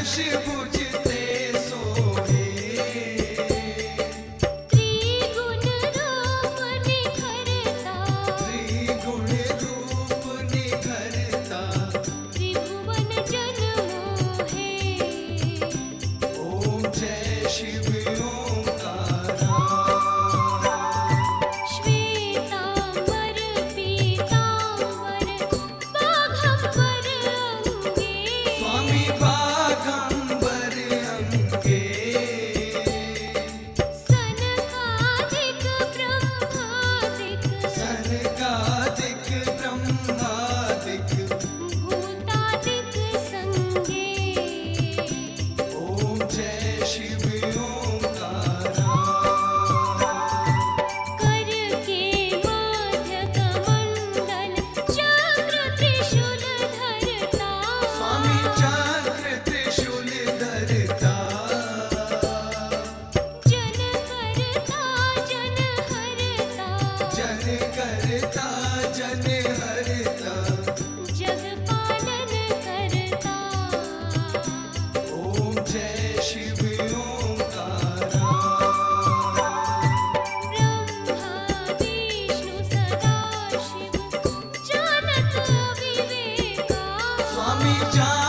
दशभुज ते सोहे। त्रिगुण रूप निखरता, त्रिगुण रूप निखरता, त्रिभुवन जन मोहे। ओम जय शिव ओंकारा। श्वेतांबर पीतांबर बाघंबर अंगे, स्वामी बागंबर अंगे। सनकादिक ब्रह्मादिक, सनकादिक ब्रह्मादिक, भूतादिक संगे। ओम जय शिव ओंकारा। कर के मध्य कमंडल चक्र त्रिशूल धरता, स्वामी चक्र त्रिशूल धरता, जन करता जन हरता, जन करता जन हरता। जग पालन करता। ओम जय शिव ओंकारा। ब्रह्मा विष्णु सदा शिव जानत विवेका, स्वामी जान